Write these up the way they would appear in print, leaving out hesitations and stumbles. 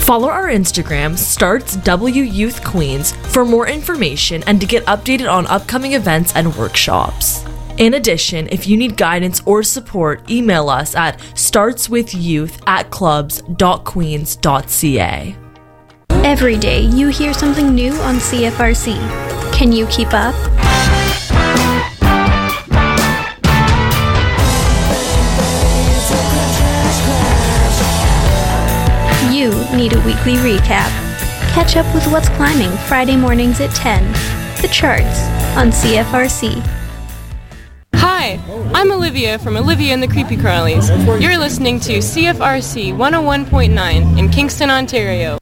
Follow our Instagram, Starts W Youth Queens, for more information and to get updated on upcoming events and workshops. In addition, if you need guidance or support, email us at startswithyouth@clubs.queens.ca. Every day you hear something new on CFRC. Can you keep up? You need a weekly recap. Catch up with what's climbing Friday mornings at 10. The charts on CFRC. Hi, I'm Olivia from Olivia and the Creepy Crawlies. You're listening to CFRC 101.9 in Kingston, Ontario.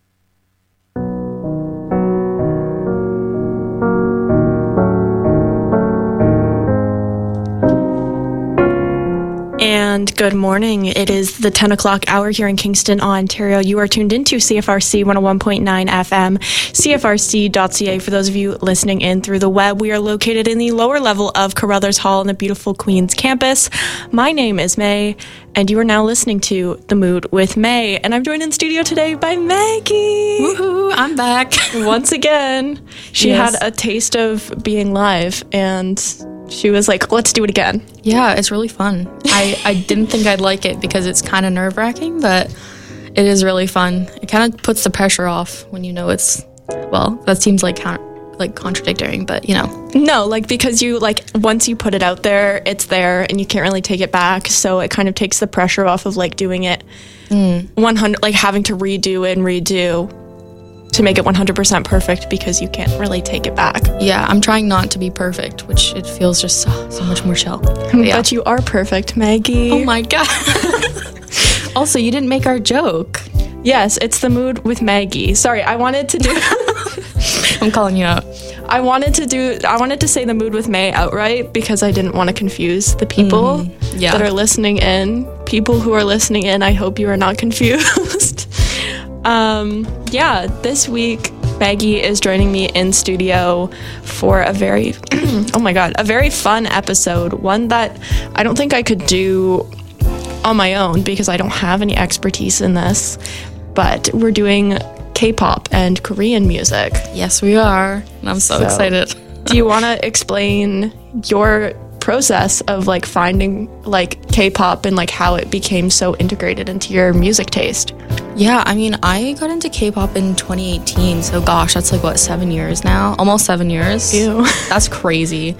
And good morning. It is the 10 o'clock hour here in Kingston, Ontario. You are tuned into CFRC 101.9 FM, CFRC.ca. For those of you listening in through the web, we are located in the lower level of Carruthers Hall in the beautiful Queen's campus. My name is May, and you are now listening to The Mood with May. And I'm joined in studio today by Maggie. Woohoo, I'm back. Once again, she Yes. had a taste of being live, and she was like, let's do it again. Yeah, it's really fun. I didn't think I'd like it because it's kind of nerve-wracking, but it is really fun. It kind of puts the pressure off when you know it's, well, that seems like contradictory, but you know. No, because you, once you put it out there, it's there and you can't really take it back. So it kind of takes the pressure off of, doing it 100, having to redo and redo to make it 100% perfect because you can't really take it back. Yeah, I'm trying not to be perfect, which it feels just so much more chill. But you are perfect, Maggie. Oh my God. Also, you didn't make our joke. Yes, it's The Mood with Maggie. Sorry, I wanted to do... I'm calling you out. I wanted to say The Mood with May outright because I didn't want to confuse the people that are listening in. People who are listening in, I hope you are not confused. This week Maggie is joining me in studio for a very a very fun episode, one that I don't think I could do on my own because I don't have any expertise in this, but we're doing K-pop and Korean music. Yes, we are. And I'm so excited. Do you want to explain your process of finding K-pop and how it became so integrated into your music taste? Yeah, I mean, I got into K-pop in 2018, so gosh, that's 7 years now? Almost 7 years. Ew. That's crazy.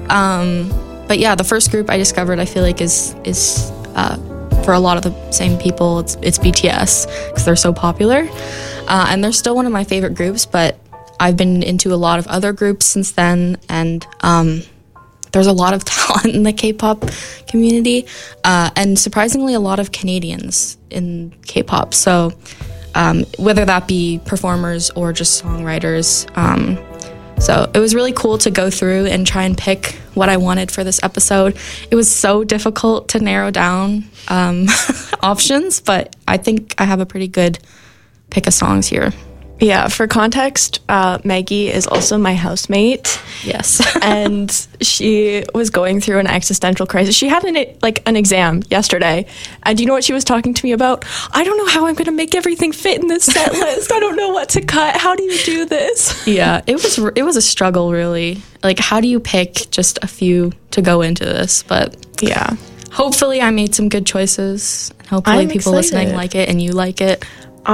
But yeah, the first group I discovered, I feel is for a lot of the same people, it's BTS, because they're so popular. And they're still one of my favorite groups, but I've been into a lot of other groups since then, and there's a lot of talent in the K-pop community, and surprisingly a lot of Canadians in K-pop. So whether that be performers or just songwriters. So it was really cool to go through and try and pick what I wanted for this episode. It was so difficult to narrow down options, but I think I have a pretty good pick of songs here. Yeah, for context, Maggie is also my housemate. Yes. And she was going through an existential crisis. She had an exam yesterday. And do you know what she was talking to me about? I don't know how I'm going to make everything fit in this set list. I don't know what to cut. How do you do this? Yeah, it was a struggle, really. How do you pick just a few to go into this? But yeah, hopefully I made some good choices. Hopefully I'm people excited. listening like it and you like it.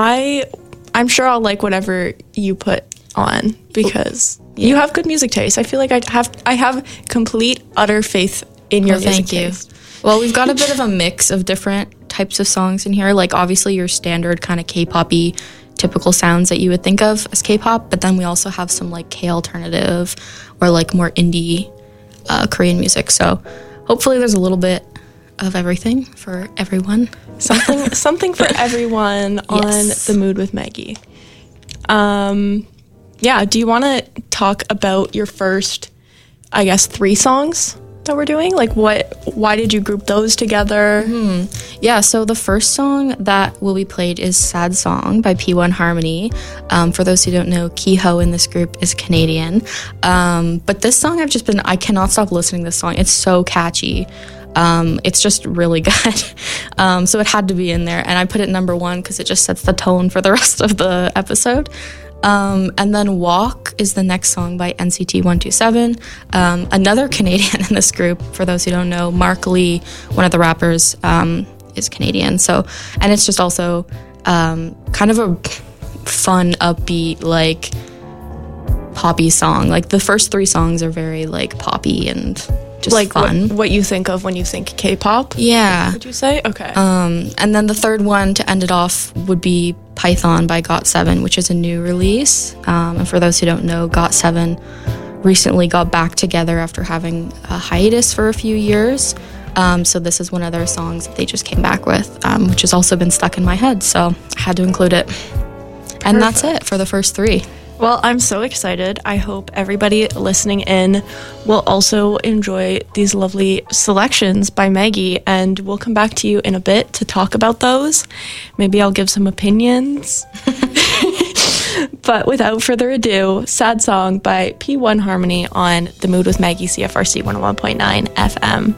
I'm sure I'll like whatever you put on because you have good music taste. I feel like I have complete, utter faith in your music taste. Well, we've got a bit of a mix of different types of songs in here. Obviously your standard kind of K-pop-y typical sounds that you would think of as K-pop, but then we also have some K-alternative or more indie Korean music. So hopefully there's a little bit of everything for everyone. Something for everyone on The Mood with Maggie. Do you want to talk about your first, 3 songs that we're doing? Why did you group those together? Yeah, so the first song that will be played is Sad Song by P1 Harmony. For those who don't know, Keeho in this group is Canadian. But this song I cannot stop listening to this song. It's so catchy. It's just really good. So it had to be in there. And I put it number 1 because it just sets the tone for the rest of the episode. And then Walk is the next song by NCT 127. Another Canadian in this group, for those who don't know, Mark Lee, one of the rappers, is Canadian. So, and it's just also kind of a fun, upbeat, like poppy song. Like the first 3 songs are very like poppy and just like fun. What you think of when you think K-pop? Yeah. Would you say? Okay. And then the third one to end it off would be Python by GOT7, which is a new release. And for those who don't know, GOT7 recently got back together after having a hiatus for a few years. So this is one of their songs that they just came back with, which has also been stuck in my head. So I had to include it. And that's it for the first 3. Well, I'm so excited. I hope everybody listening in will also enjoy these lovely selections by Maggie, and we'll come back to you in a bit to talk about those. Maybe I'll give some opinions. But without further ado, Sad Song by P1 Harmony on The Mood with Maggie, CFRC 101.9 FM.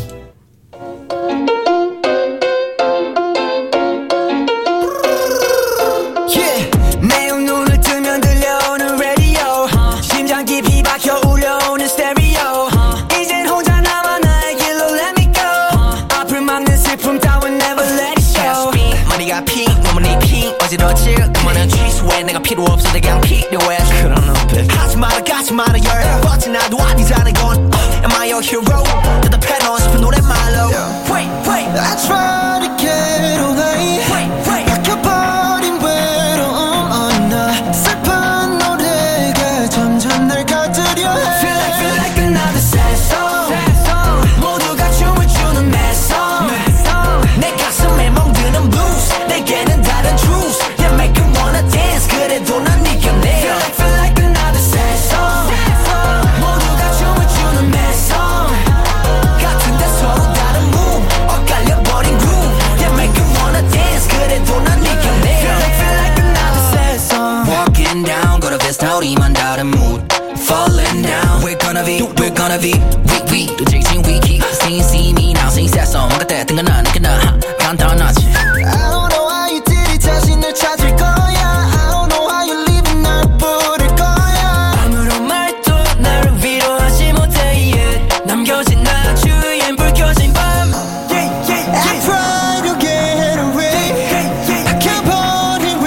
내가 필요 없어 그냥 필요해 그런 눈빛 하지 마라 열받지 나도 아니잖아 이건 Am I your hero? 대답해놓고 싶은 노랫말로 Wait I try to get away 막혀버린 외로움 나 슬픈 노래가 점점 날 가두려 해 Feel like another sad song 모두가 춤을 추는 mad song 내 가슴에 멍드는 blues 내게는 다른 truth Yeah make you wanna dance 그래도 난 이겨내 Feel like another sad song 모두가 춤을 추는 mad song 같은데 서로 다른 move 엇갈려버린 groove Yeah make you wanna dance 그래도 난 이겨내 Feel like another sad song Walking down got a vest 우리만 다른 mood Falling down We're gonna be we 또 직진 we keep see me now sing sad song 뭔가 때뜬 건 아니구나 간단하지 I don't know how you did it 자신을 찾을 거야 I don't know how you living 날 부를 거야 아무런 말도 나를 위로하지 못해 yet 남겨진 나 주위엔 불 켜진 밤 I try to get away 박혀버린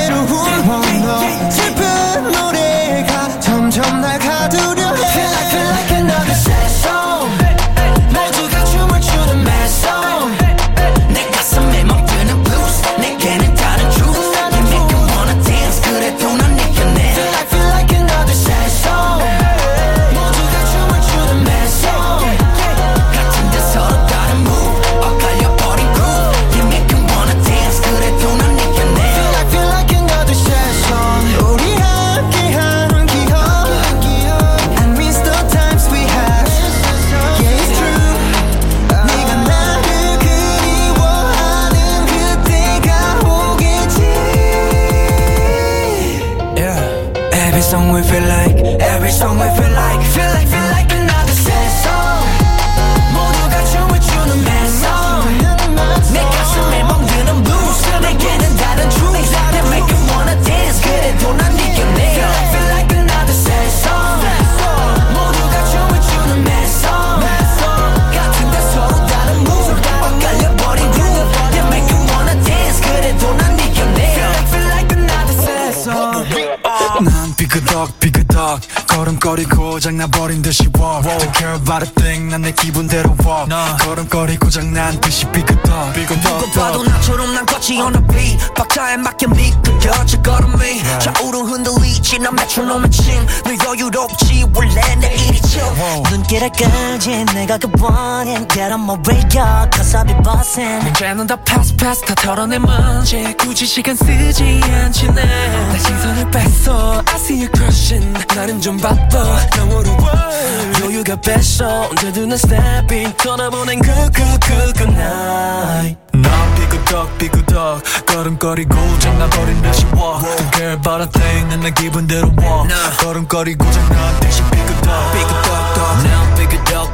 외로움 슬픈 노래가 점점 날 가두려 해 Feel like another sad song 모두가 춤을 추는 mad song 내 가슴에 멍드는 blues 내게는 다른 truth You make you wanna dance 그래도 난 이겨내 Feel like another sad song 모두가 춤을 추는 mad song 같은데 서로 다른 move 엇갈려버린 groove You make you wanna dance 그래도 난 이겨내 Feel like another sad song 우리 함께한 기억 I miss the times we had Yeah it's true 네가 나를 그리워하는 그때가 오겠지 Yeah Every song we feel like Feel like another sad song 모두가 춤을 추는 mad song 내 가슴에 멍드는 blues 내게는 다른 truth They make you wanna dance 그래도 난 이겨내 Feel like another sad song 모두가 춤을 추는 mad song 같은데 서로 다른 move 엇갈려버린 groove They make you wanna dance 그래도 난 이겨내 Feel like another sad song 난 삐그덕 걸음걸이 고장나버린 듯이 walk Don't care about a thing 난 내 기분대로 walk 걸음걸이 고장난 듯이 삐그덕 누가 봐도 나처럼 난 걷지 on a beat 박자에 맞게 미끄러져 걸음이 좌우로 흔들리지 난 메트로놈의 침늘 여유롭지 원래 내 일이죠 눈길을 끌지 내가 그 원인 Get on my radio cause I'll be bossing 문제는 다 pass 다 털어내 먼지 굳이 시간 쓰지 않지 내 시선을 뺐어 I see you crushing 나는 좀 바빠 너무로 여유가 뺐어 언제든 난 snapping 떠나보낸 good night 난 삐그덕 걸음걸이 고장나버린 듯이 walk Don't care about a thing 난 내 기분대로 walk 걸음걸이 고장난 듯이 삐그덕 난 삐그덕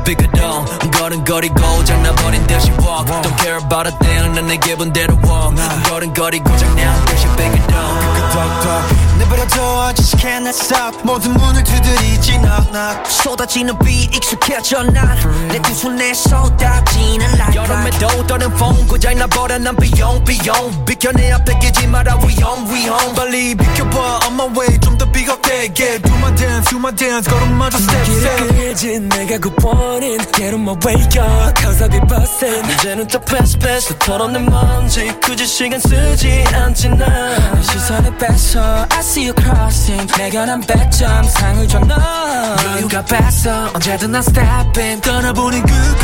삐그덕 걸음거리고 장난버린 듯이 walk Don't care about a thing 난 내 기분대로 walk 걸음거리고 장난 듯이 삐그덕 내버려둬 I just cannot stop 모든 문을 두드리지 knock knock 쏟아지는 비 익숙해져 난내 두 손에 쏟아지는 light 여름에도 떠는 폰 고장 나버려 난 비용 비켜 내 앞에 끼지 마라 위험 빨리 비켜봐 on my way 좀 더 비겁되게 Do my dance 걸음마저 step 길진 내가 굿보인 Get on my way up Cause I be bustin' 이제는 더 패스 털어내 먼지 굳이 시간 쓰지 않지 난 시선에 뺏어 I see you crossing 내가 난 100점 상을 줘 너 여유가 뺐어 언제든 난 step in 떠나보니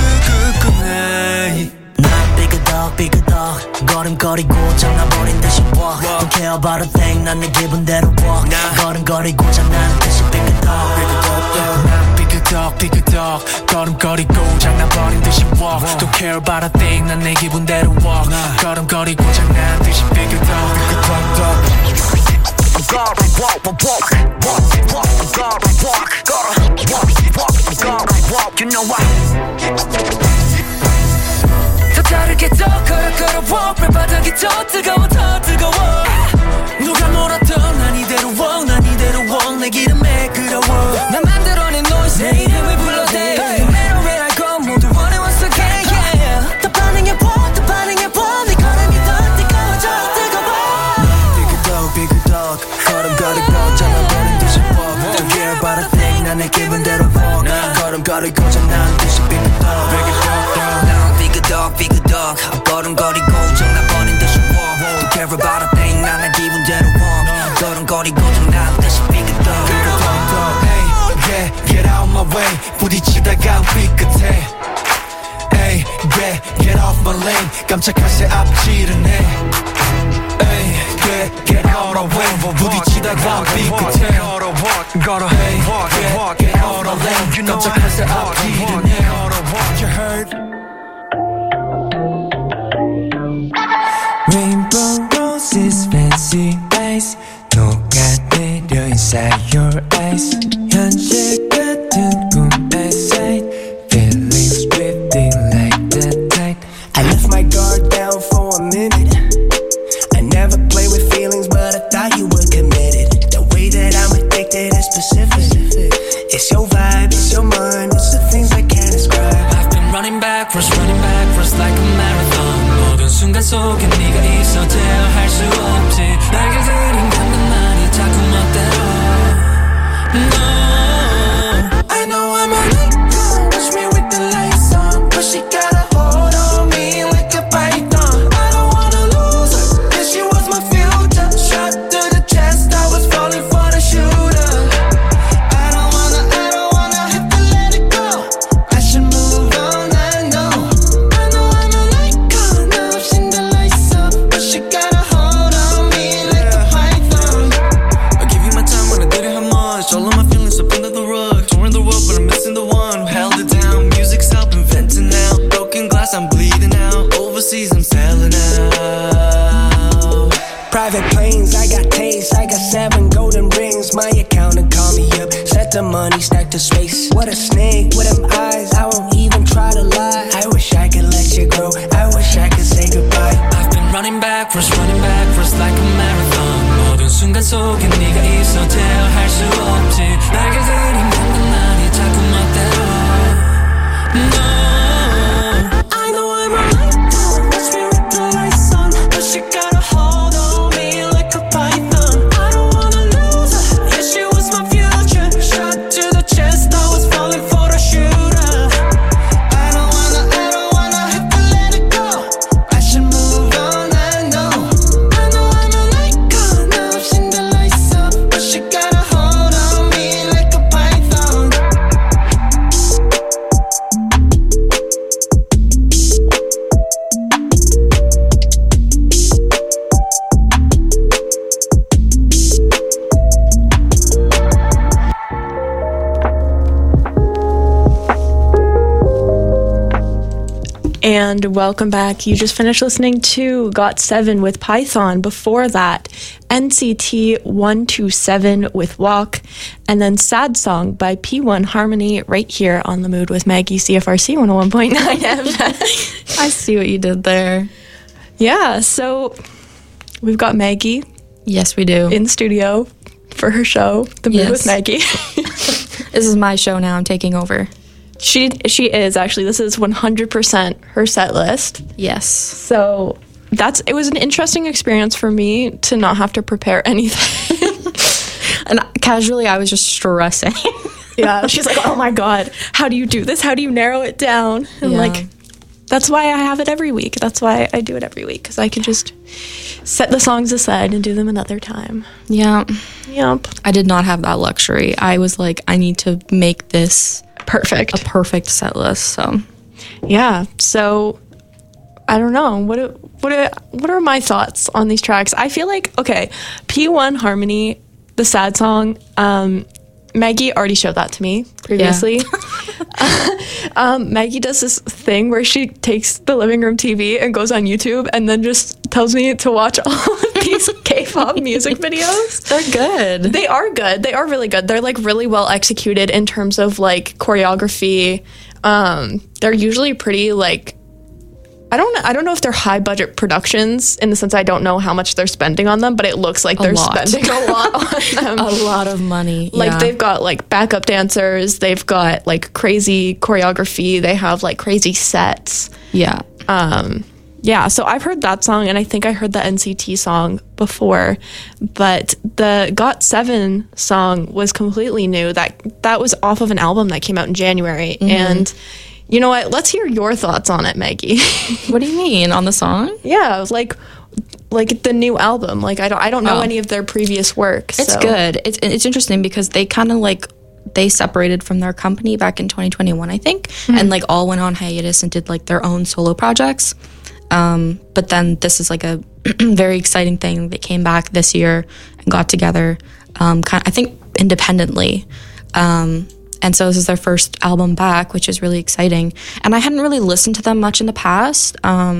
굿굿굿굿 난 삐그덕 걸음거리고 장난버린 듯이 walk Don't care about a thing 난 내 기분대로 walk 걸음거리고 장난 듯이 삐그덕 난 삐그덕 걸음거리고 장난버린 듯이 walk Don't care about a thing 난 내 기분대로 walk 걸음거리고 장난 듯이 삐그덕 You know why 더 다르게 더 걸어 발바닥이 더 뜨거워 누가 뭐라던 난 이대로 walk 내 기름에 끌어워 난 만들어낸 noise 내 이름을 불러대 No matter where I go 모두 원해 once again yeah 더 반응해봐 네 걸음이 더 뜨거워져 삐그덕 걸음거리고 장난버린 듯이 walk Don't care about a thing 난 내 기분대로 walk 걸음거리고 장난 듯이 삐그덕 걸음거리고 장난버린 듯이 walk Don't care about a thing 난 내 기분대로 walk 걸음거리고 장난 듯이 삐그덕 Hey, get out my way 부딪히다가 삐끗해 Hey, get off my lane 깜짝할 새 앞질은 해 Hey, get out my way 부딪히다가 삐끗해 Hey, get out my lane 깜짝할 새 앞질은 해 You heard? Rainbow roses, fancy eyes 녹아내려 inside your eyes 현실 같은 꿈의 sight Feelings drifting like the tide I left my guard down for a minute I never play with feelings but I thought you were committed The way that I'm addicted is specific It's your vibe, it's your mind, it's the things I can't describe I've been running backwards like a marathon 모든 순간 속에 네가 있어도 할 수 없지 날개 그린 감각만이 자꾸 멋대로 No I know I'm a icon Watch me with the lights on But she got a hold on me like a python I don't wanna lose her Cause she was my future Shot to the chest I was falling for the shooter I don't wanna have to let it go I should move on I know I'm an icon Now I've seen the lights up But she got a hold on me like a python I give you my time when I didn't have much All of my feelings up under the rug Torn the world but I'm missing the one who held it down Music's helping venting now Broken glass I'm bleeding out Overseas I'm selling out Private planes, I got taste, I got 7 golden rings My accountant call me up, set the money, stack the space What a snake, with them eyes, I won't even try to lie I wish I could let you grow, I wish I could say goodbye I've been running backwards like a marathon 모든 순간 속에 네가 있어도 할 수 없지 날개 그린 감각만이 자꾸 멋대로 No I know I'm a icon Watch me with the lights on But she got a hold on me like a python I don't wanna lose her Yeah, she was my future Shot to the chest I was falling for the shooter I don't wanna have to let it go I should move on I know I'm an icon Now I've seen the lights up And welcome back. You just finished listening to Got7 with Python. Before that, NCT 127 with Walk. And then Sad Song by P1 Harmony right here on The Mood with Maggie, CFRC 101.9 FM. I see what you did there. Yeah, so we've got Maggie. Yes, we do. In studio for her show, The Mood with Maggie. This is my show now. I'm taking over. She is actually. This is 100% her set list. Yes. So it was an interesting experience for me to not have to prepare anything. And casually, I was just stressing. Yeah, she's like, "Oh my god, how do you do this? How do you narrow it down?" And like, that's why I have it every week. That's why I do it every week, because I can just set the songs aside and do them another time. Yeah. Yep. I did not have that luxury. I was like, I need to make this a perfect set list. So yeah. So I don't know. What are my thoughts on these tracks? I feel like, okay, P1 Harmony, the Sad Song, Maggie already showed that to me previously. Yeah. Maggie does this thing where she takes the living room TV and goes on YouTube and then just tells me to watch all of these K-pop music videos. They're good. They are good. They are really good. They're like really well executed in terms of like choreography. They're usually pretty like, I don't know if they're high budget productions in the sense I don't know how much they're spending on them, but it looks like they're spending a lot on them. A lot of money. Like they've got like backup dancers, they've got like crazy choreography, they have like crazy sets. Yeah. Yeah, so I've heard that song and I think I heard the NCT song before, but the Got7 song was completely new. That was off of an album that came out in January. And you know what? Let's hear your thoughts on it, Maggie. What do you mean, on the song? Yeah, like the new album. Like I don't know any of their previous work. It's good. It's interesting because they kind of like they separated from their company back in 2021, I think, and like all went on hiatus and did like their own solo projects. But then this is like a very exciting thing. They came back this year and got together, I think independently. And so this is their first album back, which is really exciting. And I hadn't really listened to them much in the past,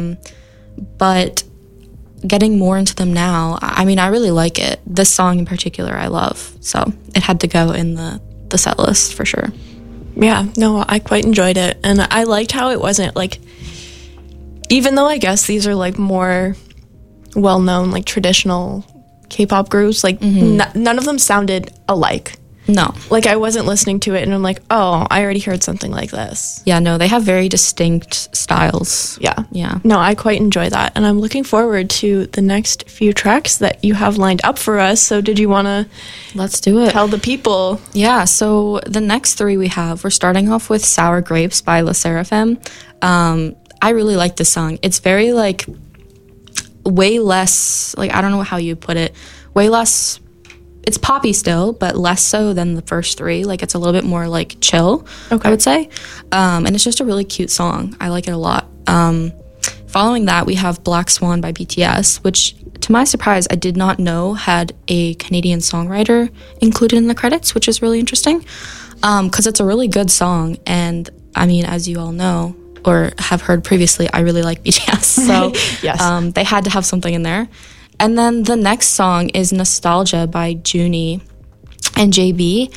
but getting more into them now, I mean, I really like it. This song in particular, I love. So it had to go in the set list for sure. Yeah, no, I quite enjoyed it. And I liked how it wasn't like, even though I guess these are like more well-known, like traditional K-pop groups, like none of them sounded alike. No. Like, I wasn't listening to it and I'm like, oh, I already heard something like this. Yeah, no, they have very distinct styles. Yeah. Yeah. No, I quite enjoy that. And I'm looking forward to the next few tracks that you have lined up for us. So did you want to... Let's do it. Tell the people. Yeah, so the next three we're starting off with Sour Grapes by LE SSERAFIM. I really like this song. It's very, like, way less... Like, I don't know how you put it. Way less... It's poppy still, but less so than the first three. Like, it's a little bit more, like, chill, I would say. And it's just a really cute song. I like it a lot. Following that, we have Black Swan by BTS, which, to my surprise, I did not know had a Canadian songwriter included in the credits, which is really interesting. Because it's a really good song. And, I mean, as you all know, or have heard previously, I really like BTS. So yes. They had to have something in there. And then the next song is Nostalgia by Junie and JB.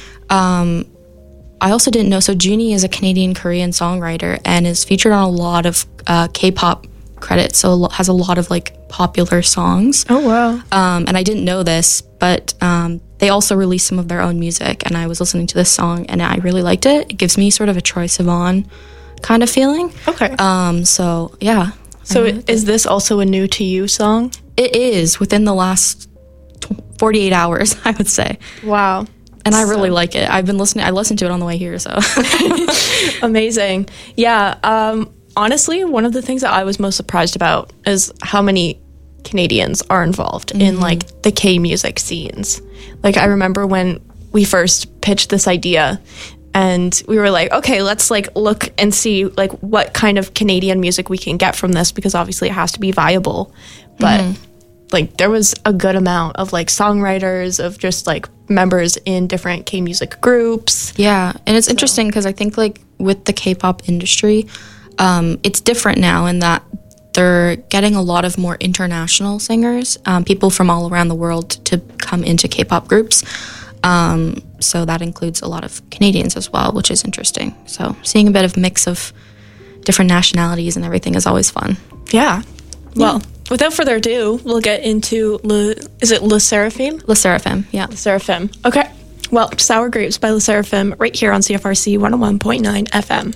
I also didn't know, so Junie is a Canadian-Korean songwriter and is featured on a lot of K-pop credits, so has a lot of, like, popular songs. Oh, wow. And I didn't know this, but they also released some of their own music, and I was listening to this song, and I really liked it. It gives me sort of a Troye Sivan kind of feeling. Okay. So, yeah. So is this also a new to you song? It is, within the last 48 hours, I would say. Wow. And I really like it. I listened to it on the way here, so. Amazing. Yeah. Honestly, one of the things that I was most surprised about is how many Canadians are involved in, like, the K-music scenes. Like, I remember when we first pitched this idea and we were like, okay, let's, like, look and see, like, what kind of Canadian music we can get from this, because obviously it has to be viable. But like, there was a good amount of, like, songwriters, of just, like, members in different K-music groups. Yeah, and it's interesting because I think, like, with the K-pop industry, it's different now in that they're getting a lot of more international singers, people from all around the world to come into K-pop groups. So that includes a lot of Canadians as well, which is interesting. So seeing a bit of mix of different nationalities and everything is always fun. Yeah. Well, without further ado, we'll get into is it Le Seraphim? Le Seraphim, yeah. Le Seraphim. Okay. Well, Sour Grapes by Le Seraphim right here on CFRC 101.9 FM.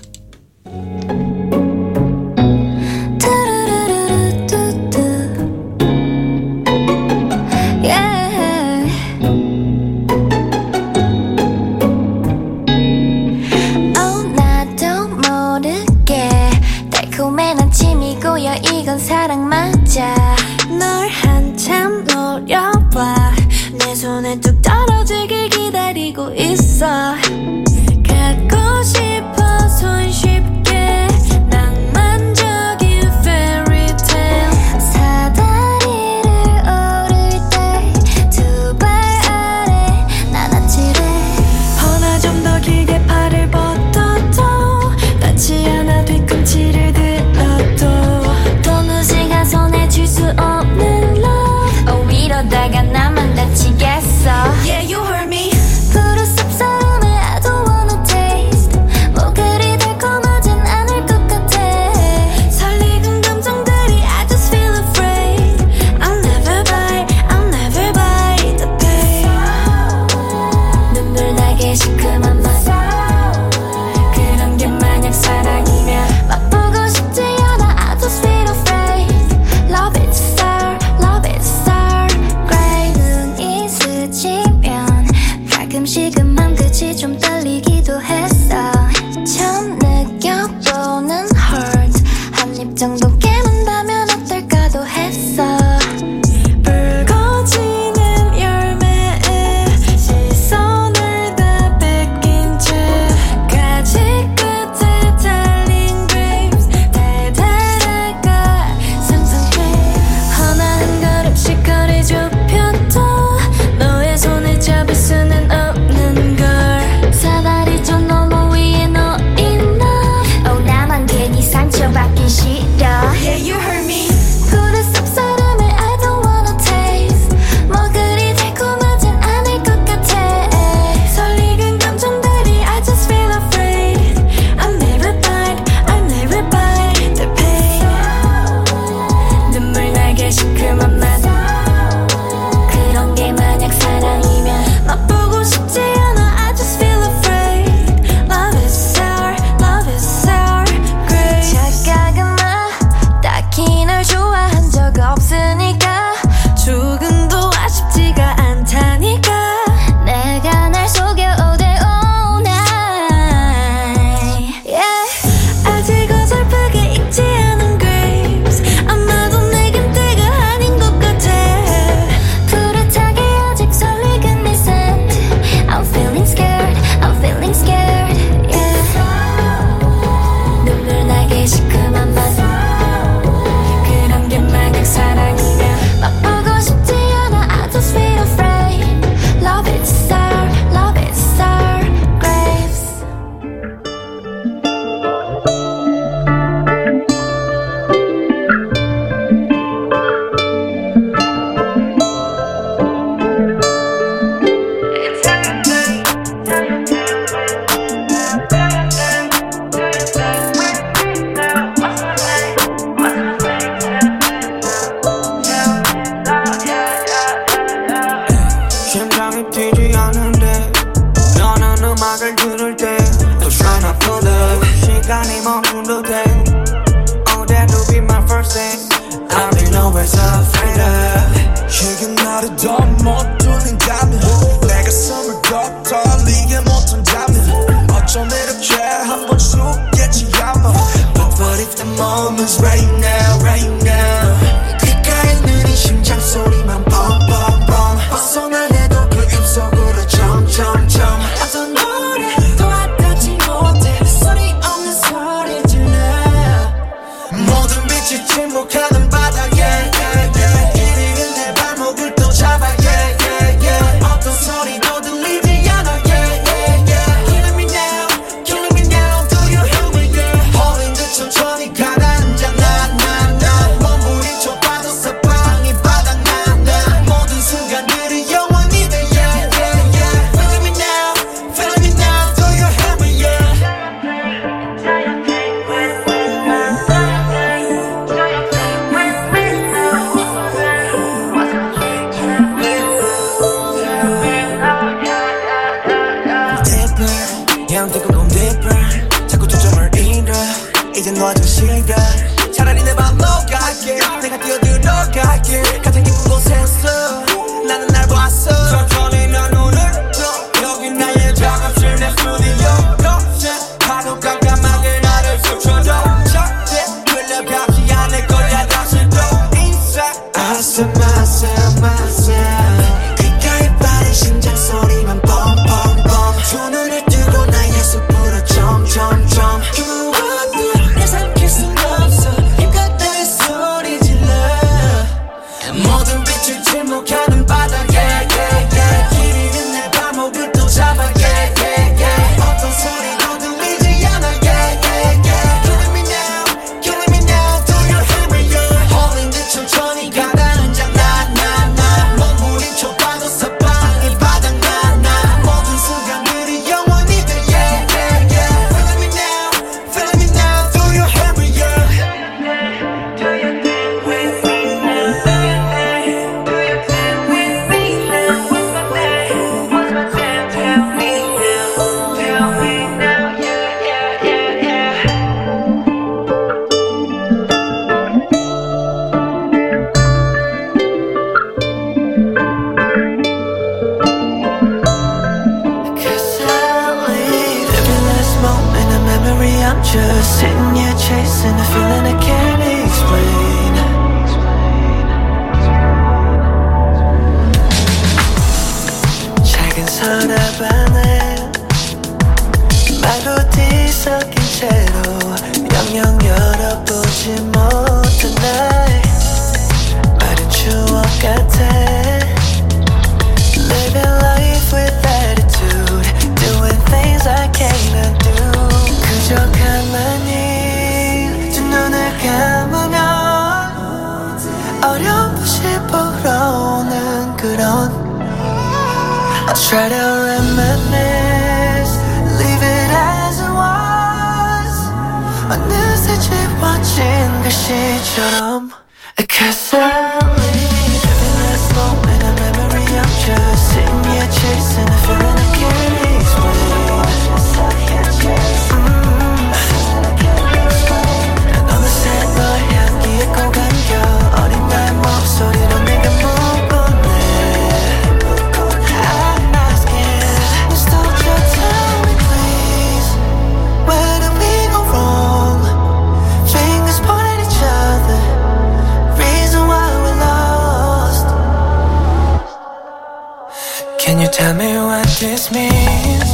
이건 사랑 맞아 널 한참 노려봐 내 손에 뚝 떨어지길 기다리고 있어 갖고 싶어 손쉽게 낭만적인 fairy tale 사다리를 오를 때 두 발 아래 난 아찔해 허나 좀 더 길게 팔을 뻗어도 닿지 않아 뒤꿈치를 들어도 손에 줄 수 없는 love 이러다가 나만 다치겠어 Yeah, you heard me 푸른 쌉싸름을 I don't wanna taste 뭐 그리 달콤하진 않을 것 같아 설레는 감정들이 I just feel afraid I'll never buy the pain 눈물 나게 시큼한 맛 그런 게 만약 사랑이면 맛보고 싶지 않아 I just feel afraid Love it sour, gray 눈이 스치면 가끔씩은 맘 끝이 좀 떨리기도 했어 처음 느껴보는 hurt 한 입 정도 깨문다면 어떨까도 했어 붉어지는 열매에 시선을 다 뺏긴 채 가지 끝에 달린 grapes 달달할까 하나 한 걸음씩 거리 좁혀도 너의 손을 잡을 수는 없는 걸 사다리 좀 너무 위에 놓인 너 나만 괜히 상처받기 싫어 Yeah, you heard me 푸른 쌉싸름을 I don't wanna taste 뭐 그리 달콤하진 않을 것 같아 설레는 감정들이 I just feel afraid I'll never buy the pain 눈물 나게 시큼한 맛 그런 게 만약 사랑이면 맛보고 싶지 않아 I just feel afraid Love is sour, great 착각은 마 딱히 널 좋아한 적 없으니까 조금도 아쉽지가 않다니까 내가 날 속여 all day all night Yeah 아직 어설프게 익지 않은 grapes 아마도 내겐 때가 아닌 것 같아 푸릇하게 아직 설레는 내 scent I'm feeling scared yeah 눈물 나게 시큼한 맛 그런 게 만약 사랑이면 맛보고 싶지 않아 I just feel afraid Love it sour grapes 심장이 뛰지 않는데 너는 음악을 들을 때 또 try not to love 시간이 멈춘 듯해 Oh that will be my first thing I'll be nowhere so afraid of 식은 나를 더 못 두는다면 내 가슴을 더 떨리게 못한다면 어쩜 이렇게 한 번 죽겠지 아마 But what if the moment's right now 귓가에 있는 이 심장 소리만 뻥뻥뻥 벗어나내도 그 입속으로 점점점 어떤 노래도 와닿지 못해 소리 없는 소리 질러 모든 빛이 침묵하는 바다에 이리는 내 발목을 또 잡아 도와준 시간 차라리 내 맘 녹아게 내가 뛰어들어갈게 가장 깊은 곳에서 나는 날 봤어 천천히 난 오늘도 여기 나의 작업실 내 스튜디오 파도 깜깜하게 나를 스쳐도 절대 흘러가지 않을 거야 다시 또 인사 아슴 귓가에 빠른 심장 소리만 뻥뻥뻥 두 눈을 뜨고 나의 숲으로 점점점 무엇도 내 삼킬 순 없어 힘껏 내 소리 질러 모든 빛을 침묵하는 바닥에 길 잃은 내 발목을 또 잡아 어떤 소리도 들리지 않아 Killing me now do you hear me Holding 듯 천천히 가다는 장난 몸부림쳐 봐도 사방이 바닥나 모든 순간들이 영원히 돼 Feeling me now do you hear me I'm just sitting here chasing a feeling I can't explain 작은 서랍 안에 말로 뒤섞인 채로 영영 열어보지 못한 날 마른 추억 같아 Living life with attitude Doing things I cannot do 그저 가만히 두 눈을 감으면 어렴풋이 불어오는 그런 I try to reminisce Leave it as it was 어느새 지워진 글씨처럼 Cause I live every last moment a memory I'm just sitting here chasing a feeling I can't explain 어린 나의 목소리로 내가 묻곤 해 I'm asking Nostalgia tell me please Where did we go wrong Fingers pointing at each other Reason why we lost Can you tell me what this means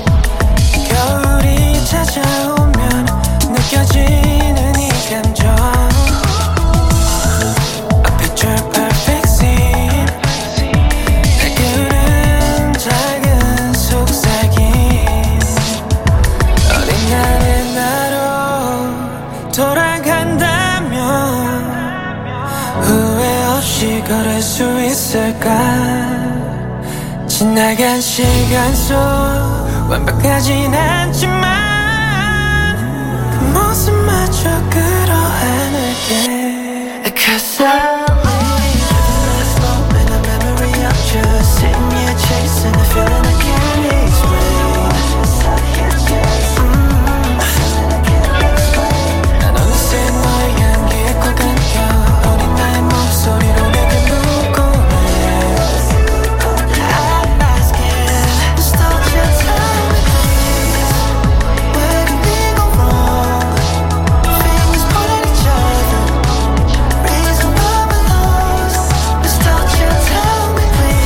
겨울이 찾아오면 느껴지는 이 감정 perfect scene 내 그는 작은 속삭임 어린 날의 나로 돌아간다면 후회 없이 걸을 수 있을까 지나간 시간 속 완벽하진 않지만 그 모습마저 끌어안을게 Cause I just sitting here chasing a feeling I can't explain 난 어느새 너의 향기에 꼭 안겨 어린 나의 목소리로 내게 묻곤 해 I'm asking Nostalgia tell me please Where did we go wrong Fingers pointing at each other Reason why we lost Nostalgia tell me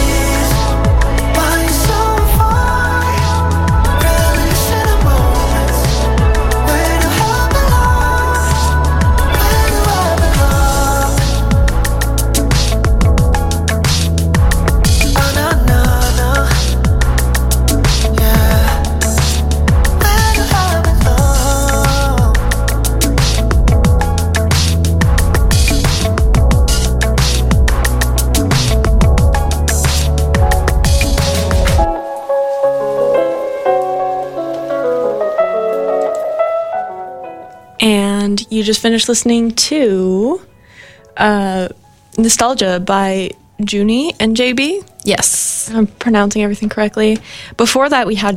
And you just finished listening to Nostalgia by Junie and JB. Yes. I'm pronouncing everything correctly. Before that, we had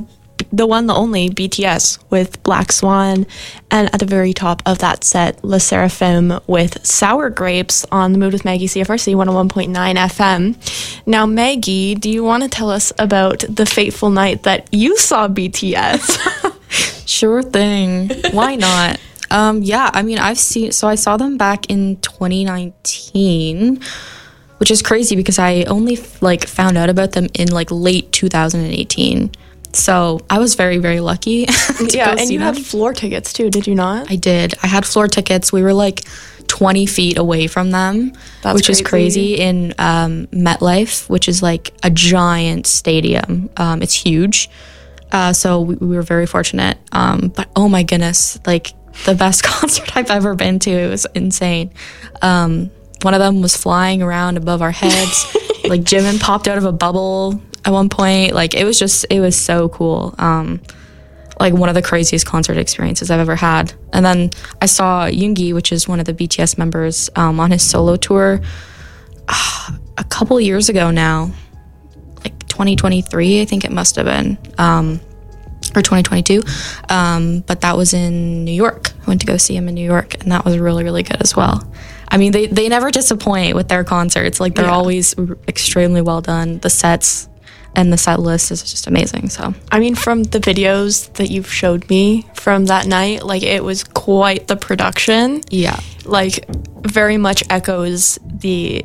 the one, the only BTS with Black Swan, and at the very top of that set, Le Seraphim with Sour Grapes on The Mood with Maggie, CFRC 101.9 FM. Now, Maggie, do you want to tell us about the fateful night that you saw BTS? Sure thing. Why not? Yeah, I mean, I saw them back in 2019, which is crazy because I only found out about them in late 2018. So I was very, very lucky. Yeah, and you had floor tickets too, did you not? I did. I had floor tickets. We were 20 feet away from them, which is crazy, in MetLife, which is a giant stadium. It's huge. So we were very fortunate. But oh my goodness, the best concert I've ever been to. It was insane. One of them was flying around above our heads. Jimin popped out of a bubble at one point. It was so cool. One of the craziest concert experiences I've ever had. And then I saw Yoongi, which is one of the BTS members, on his solo tour a couple years ago now. 2023, I think it must have been. Or 2022. But that was in New York. I went to go see him in New York, and that was really, really good as well. I mean, they never disappoint with their concerts. They're always extremely well done. The sets and the set list is just amazing. So, I mean, from the videos that you've showed me from that night, it was quite the production. Yeah. Very much echoes the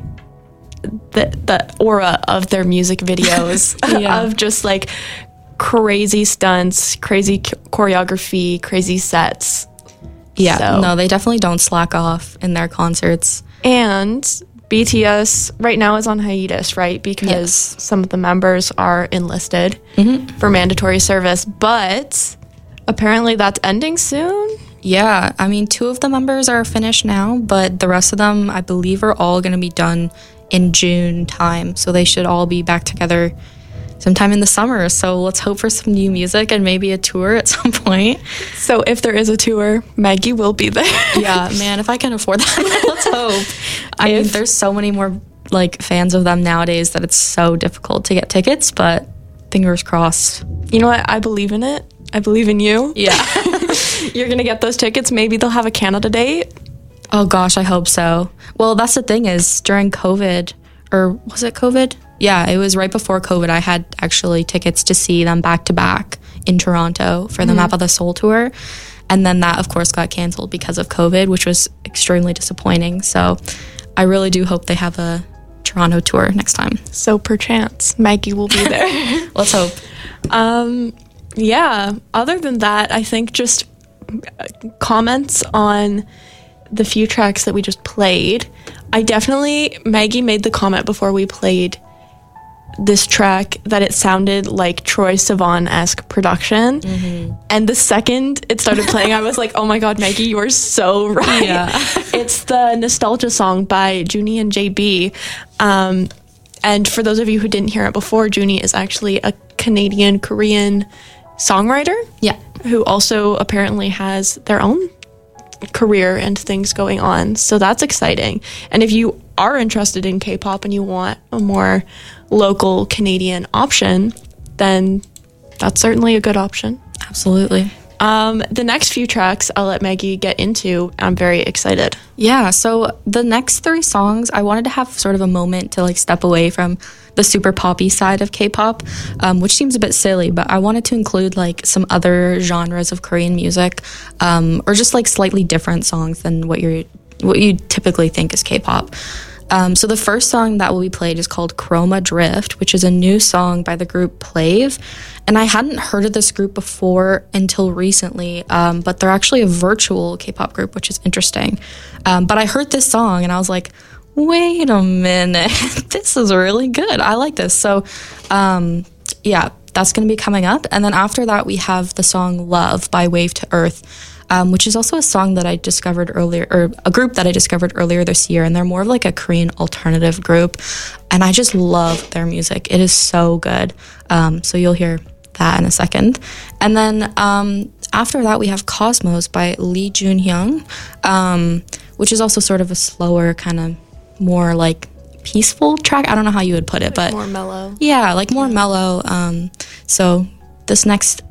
aura of their music videos of just crazy stunts, crazy choreography, crazy sets. Yeah, so. No, they definitely don't slack off in their concerts. And BTS right now is on hiatus, right? Because some of the members are enlisted for mandatory service, but apparently that's ending soon. Yeah, I mean, 2 of the members are finished now, but the rest of them, I believe, are all going to be done in June time. So they should all be back together sometime in the summer. So let's hope for some new music and maybe a tour at some point. So if there is a tour, Maggie will be there. Yeah, man, if I can afford that, let's hope. I mean, there's so many more fans of them nowadays that it's so difficult to get tickets, but fingers crossed. You know what? I believe in it. I believe in you. Yeah. You're going to get those tickets. Maybe they'll have a Canada date. Oh gosh, I hope so. Well, that's the thing is during COVID, or was it COVID? Yeah, it was right before COVID. I had actually tickets to see them back to back in Toronto for the Map of the Soul tour. And then that, of course, got canceled because of COVID, which was extremely disappointing. So I really do hope they have a Toronto tour next time. So perchance, Maggie will be there. Let's hope. Yeah, other than that, I think just comments on the few tracks that we just played. Maggie made the comment before we played this track that it sounded like Troye Sivan-esque production. And the second it started playing, I was like, oh my god, Maggie, you are so right. Yeah. It's the Nostalgia song by Junie and JB. And for those of you who didn't hear it before, Junie is actually a Canadian-Korean songwriter. Yeah. Who also apparently has their own career and things going on. So that's exciting. And if you are interested in K-pop and you want a more local Canadian option, then that's certainly a good option. Absolutely. The next few tracks I'll let Maggie get into. I'm very excited. Yeah, so the next 3 songs, I wanted to have sort of a moment to step away from the super poppy side of K-pop, which seems a bit silly, but I wanted to include some other genres of Korean music, or just slightly different songs than what you typically think is K-pop. So the first song that will be played is called Chroma Drift, which is a new song by the group Plave. And I hadn't heard of this group before until recently, but they're actually a virtual K-pop group, which is interesting. But I heard this song and I was like, wait a minute, this is really good. I like this. So, yeah, that's going to be coming up. And then after that, we have the song Love by Wave to Earth, which is also a song that I discovered earlier, or a group that I discovered earlier this year. And they're more of a Korean alternative group. And I just love their music. It is so good. So you'll hear that in a second. And then after that, we have Cosmos by Lee Junhyung, which is also sort of a slower, kind of more peaceful track. I don't know how you would put it, but more mellow. Yeah, more mellow. So this next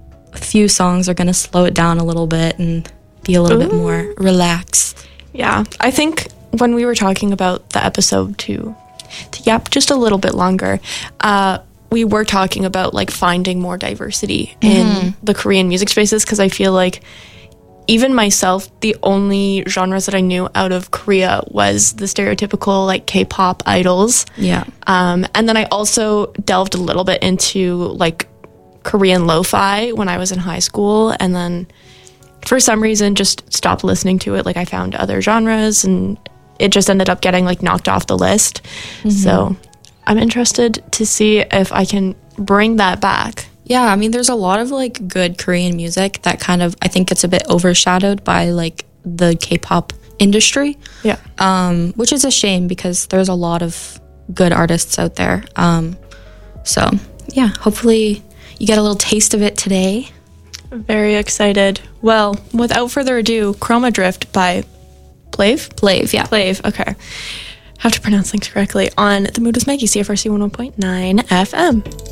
few songs are going to slow it down a little bit and be a little bit more relaxed. Yeah, I think when we were talking about the episode to yap just a little bit longer, we were talking about like finding more diversity in the Korean music spaces, because I feel like even myself, the only genres that I knew out of Korea was the stereotypical like K-pop idols. Yeah. And then I also delved a little bit into like Korean lo-fi when I was in high school, and then for some reason just stopped listening to it. Like I found other genres and it just ended up getting like knocked off the list. So I'm interested to see if I can bring that back. Yeah, I mean, there's a lot of like good Korean music that kind of, I think, gets a bit overshadowed by like the K-pop industry. Yeah. Which is a shame because there's a lot of good artists out there. So yeah, hopefully you get a little taste of it today. Very excited. Well, without further ado, Chroma Drift by Plave? Plave, yeah. Plave, okay. Have to pronounce things correctly on The Mood with Maggie, CFRC 101.9 FM.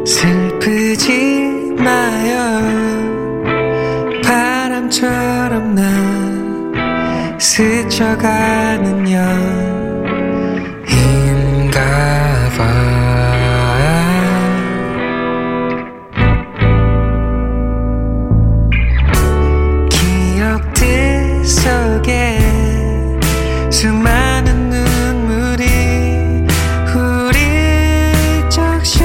슬프지 마요 바람처럼 나 스쳐가는 여인가봐 기억들 속에 수많은 눈물이 우리 적셔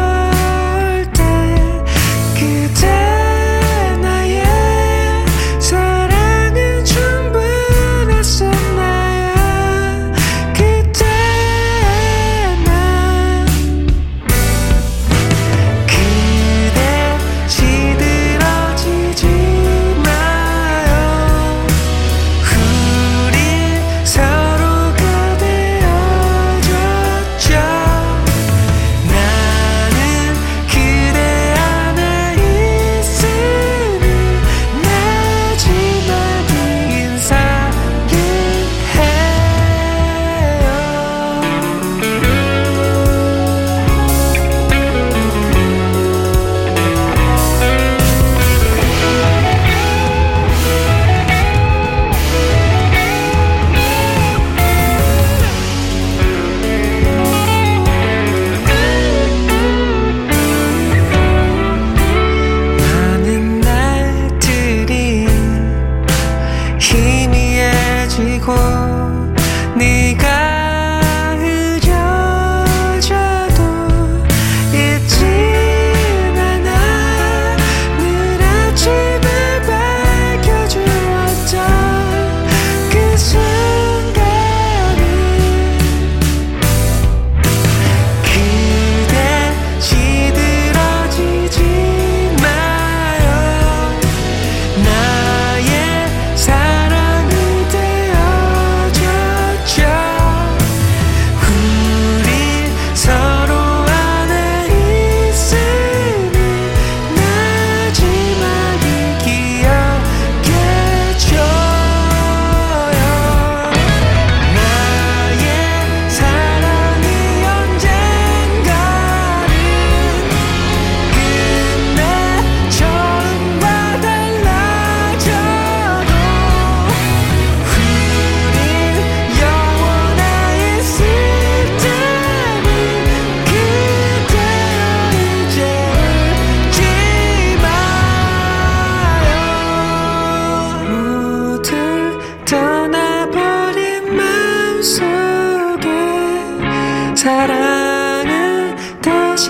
사랑은 다시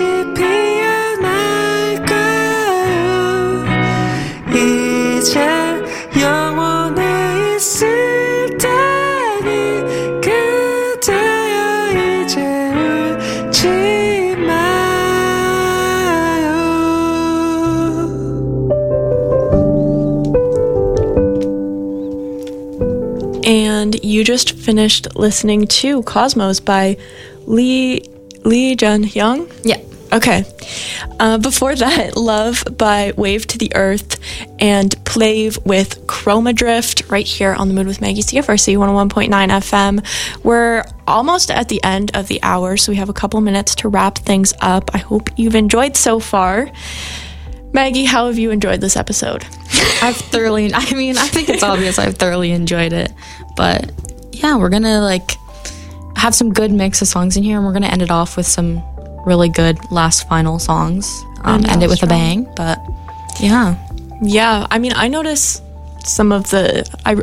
피어날까요? 이제 영원해 있을 테니 그대여 이제 울지 마요. And you just finished listening to Cosmos by Lee Jun-hyung? Yeah. Okay. Before that, Love by Wave to the Earth and Plave with Chroma Drift right here on The Mood with Maggie, CFRC 101.9 FM. We're almost at the end of the hour, so we have a couple minutes to wrap things up. I hope you've enjoyed so far. Maggie, how have you enjoyed this episode? I think it's obvious I've thoroughly enjoyed it. But yeah, we're gonna have some good mix of songs in here, and we're gonna end it off with some really good last final songs. End it with a bang. But yeah. I notice some of I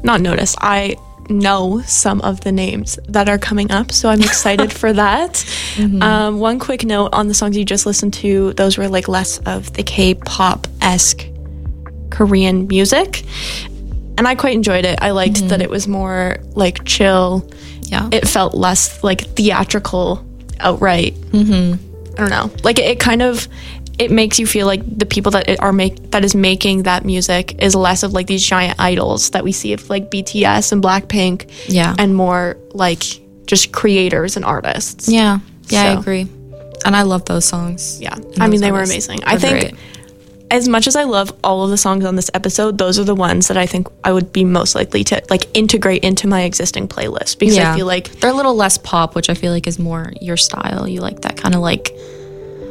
know some of the names that are coming up, so I'm excited for that. Mm-hmm. One quick note on the songs you just listened to, those were less of the K-pop-esque Korean music, and I quite enjoyed it. I liked that it was more chill. Yeah, it felt less theatrical outright. I don't know, it makes you feel like the people that is making that music is less of these giant idols that we see of BTS and Blackpink, and more just creators and artists. I agree, and I love those songs. They were amazing. I think great. As much as I love all of the songs on this episode, those are the ones that I think I would be most likely to integrate into my existing playlist, because I feel like they're a little less pop, which I feel like is more your style. You like that kind of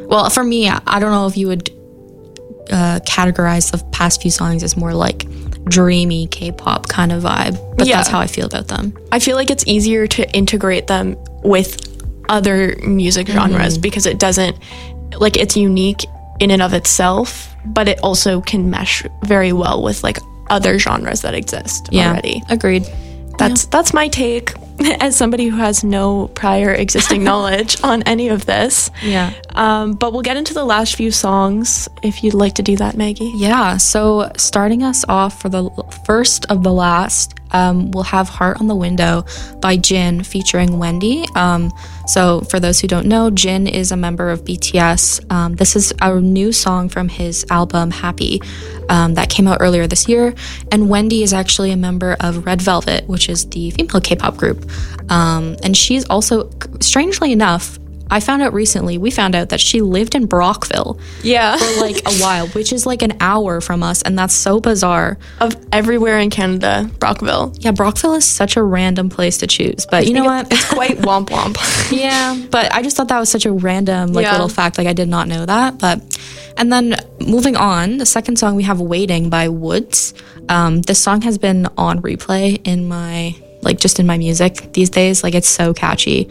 Well, for me, I don't know if you would categorize the past few songs as more like dreamy K-pop kind of vibe, but that's how I feel about them. I feel like it's easier to integrate them with other music genres because it doesn't, like, it's unique in and of itself, but it also can mesh very well with like other genres that exist already. Agreed. That's my take as somebody who has no prior existing knowledge on any of this. Yeah. But we'll get into the last few songs if you'd like to do that, Maggie. Yeah. So starting us off for the first of the last, we'll have Heart on the Window by Jin featuring Wendy. So for those who don't know, Jin is a member of BTS. This is a new song from his album Happy that came out earlier this year. And Wendy is actually a member of Red Velvet, which is the female K-pop group. And she's also, strangely enough, we found out that she lived in Brockville for like a while, which is like an hour from us, and that's so bizarre. Of everywhere in Canada, Brockville. Yeah, Brockville is such a random place to choose, but you know what? It's quite womp womp. Yeah, but I just thought that was such a random little fact. Like, I did not know that. And then moving on, the second song we have Waiting by Woods. This song has been on replay in my music these days. Like, it's so catchy.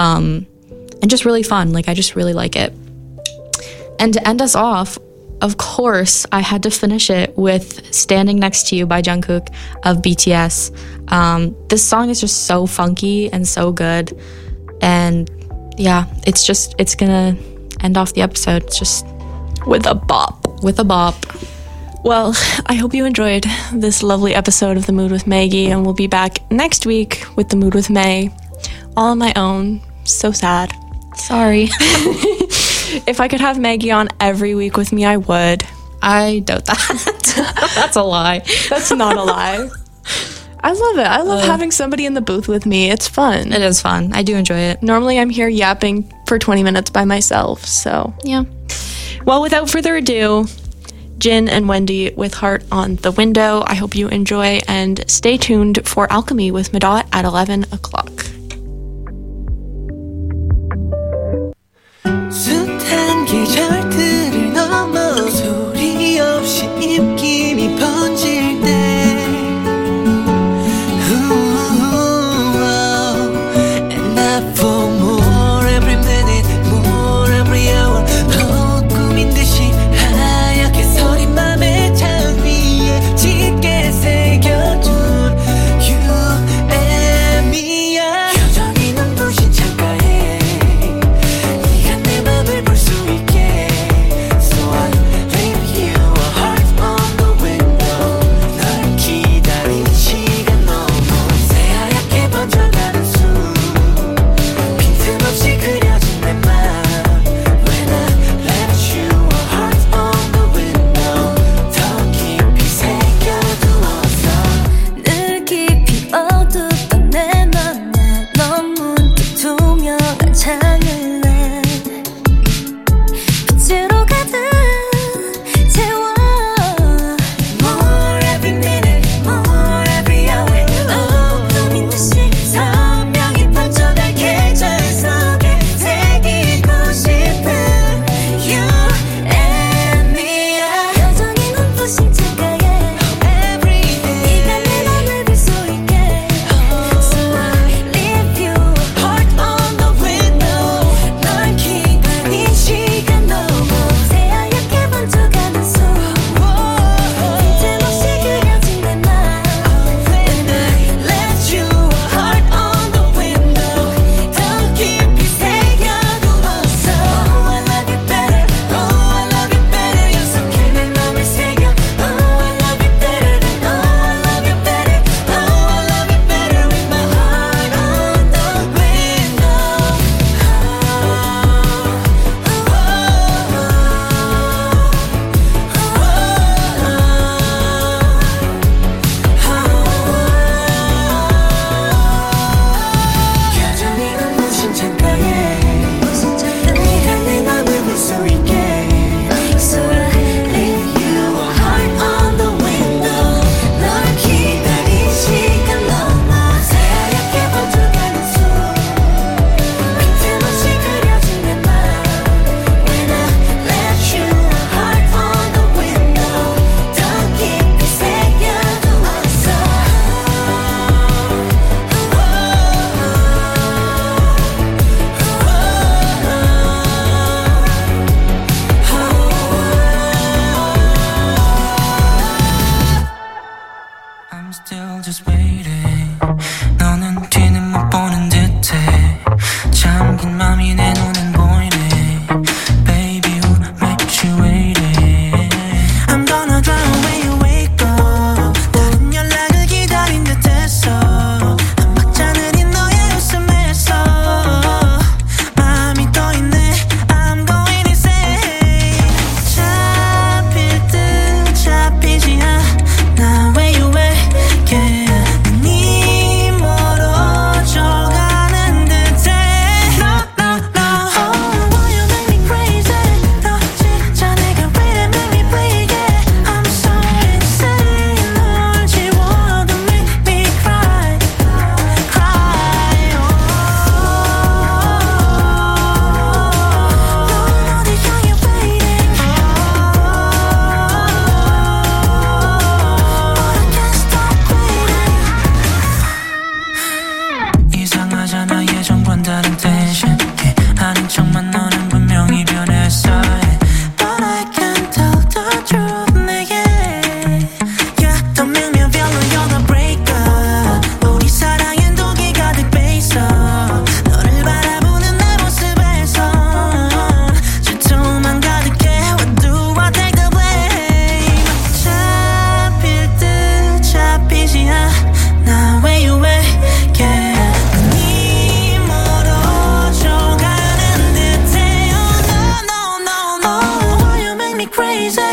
And just really fun. Like, I just really like it. And to end us off, of course, I had to finish it with Standing Next to You by Jungkook of BTS. This song is just so funky and so good. And yeah, it's gonna end off the episode. It's just with a bop. With a bop. Well, I hope you enjoyed this lovely episode of The Mood with Maggie, and we'll be back next week with The Mood with May, all on my own. So sad. Sorry. If I could have Maggie on every week with me, I would. I doubt that. That's a lie. That's not a lie. I love it. I love having somebody in the booth with me. It's fun. It is fun. I do enjoy it. Normally I'm here yapping for 20 minutes by myself, so. Yeah. Well, without further ado, Jin and Wendy with Heart on the Window. I hope you enjoy, and stay tuned for Alchemy with Medot at 11 o'clock. 숱한 계절들을 넘어 소리 없이 입김이 번질 때 And I for more every minute, more every hour 더 꿈인 듯이 하얗게 서린 맘의 창 위에 짙게 새겨둔 You and me crazy.